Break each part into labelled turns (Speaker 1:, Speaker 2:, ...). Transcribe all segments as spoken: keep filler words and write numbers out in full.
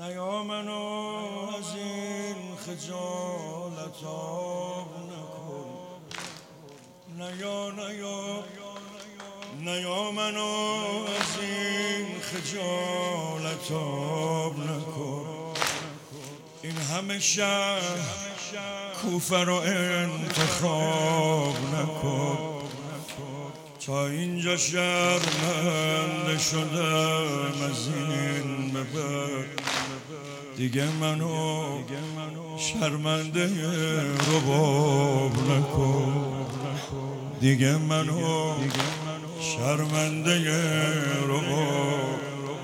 Speaker 1: نیا منو از این خجالت آب نکن. نیا نیا نیا منو از این خجالت آب نکن. این همه شهر کوفه رو انتخاب نکن. تا اینجا شرمنده شدم از این به بعد دیگه منو شرمنده رباب نکن. دیگه منو شرمنده رباب.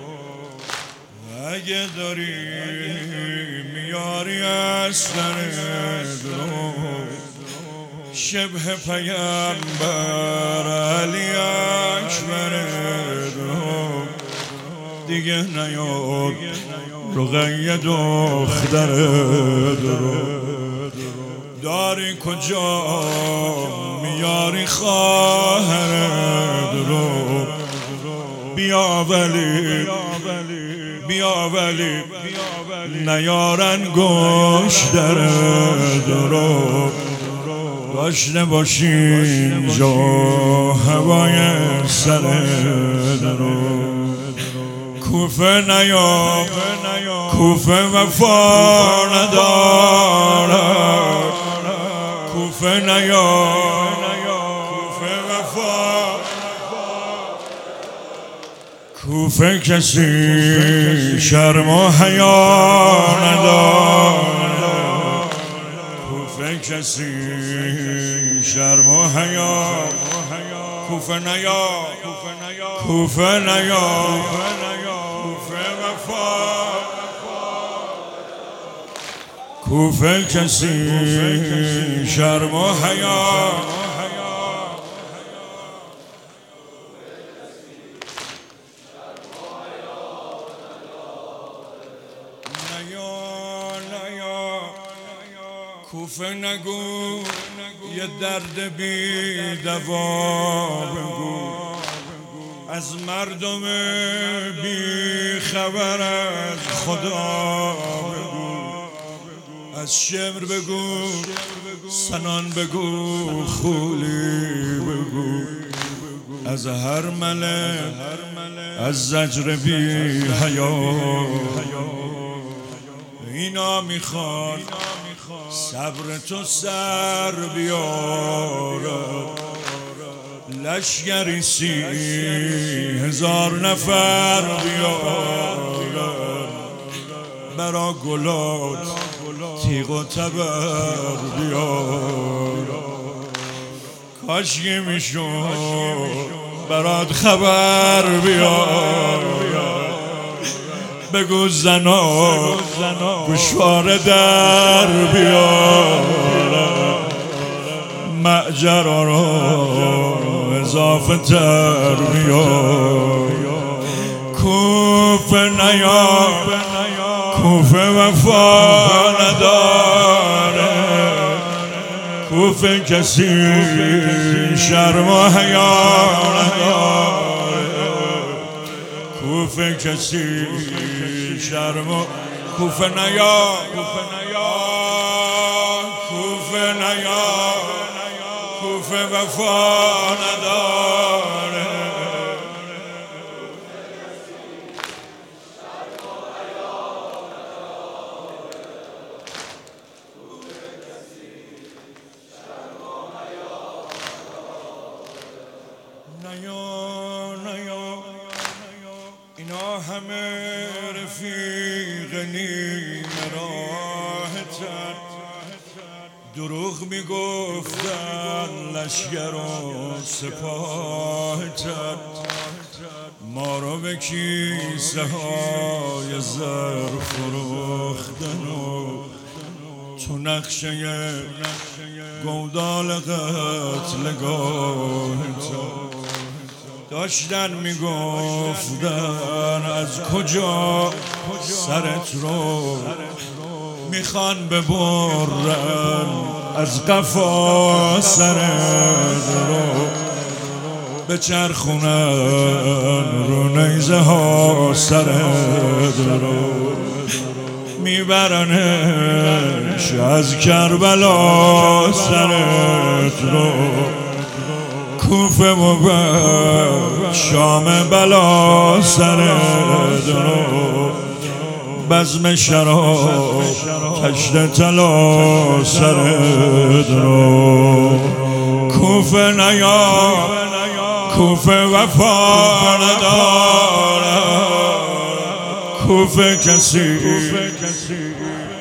Speaker 1: اگه داری میاری از سر درو شبه پیامبر علی اکبر درو دیگه نیاد رقیه دختر درو. داری کجا میاری خواهر درو. بیا ولی بیا ولی نیارن گوش در درو. داشته باشین جا هوای سر درو. کوفه نیا کوفه وفا ندارد. کوفه نیا کوفه وفا. کوفه کسی شرم و حیا ندارد. کوفه کسی شرم و حیا. کوفه نیا کوفه نیا کوفه وفا. کوفه کسی شرم و حیا. کوفه نگو یه درد بی دوا بگو. از مردم بی خبر از خدا بگو. از شمر بگو سنان بگو خولی بگو. از هر مله از زجر بی حیا. اینا میخوان صبر تو سر بیارد. لشگری سی هزار نفر بیارد. برا گلات تیغ و تبر بیارد. کاشکی میشد برات خبر بیارد. بگو زنا گوشواره در بیارد. معجرا رو اضافه تر بیار. کوفه نیا کوفه وفا نداره. کوفه کسی شرم و حیا نداره. کوفه کسی شرم و کوفه نیا کوفه نیا کوفه وفا نداره. نیا نیا اینا همه رفیق نیم راحتن. دروغ میگفتن لشگر و سپاهتن. ما رو به کیسه های زر فروختن و تو نقشه گودال قتلگاهتن. داشتن میگفتن از کجا سرت رو میخوان ببرن. از قفا سرت رو بچرخونن رو نیزه ها سرت رو. میبرنش از کربلا سرت رو، کوفه و شام بلا سرت رو، بزم شراب کشت طلا سرت رو. کوفه نیا کوفه وفا نداره، کوفه کسی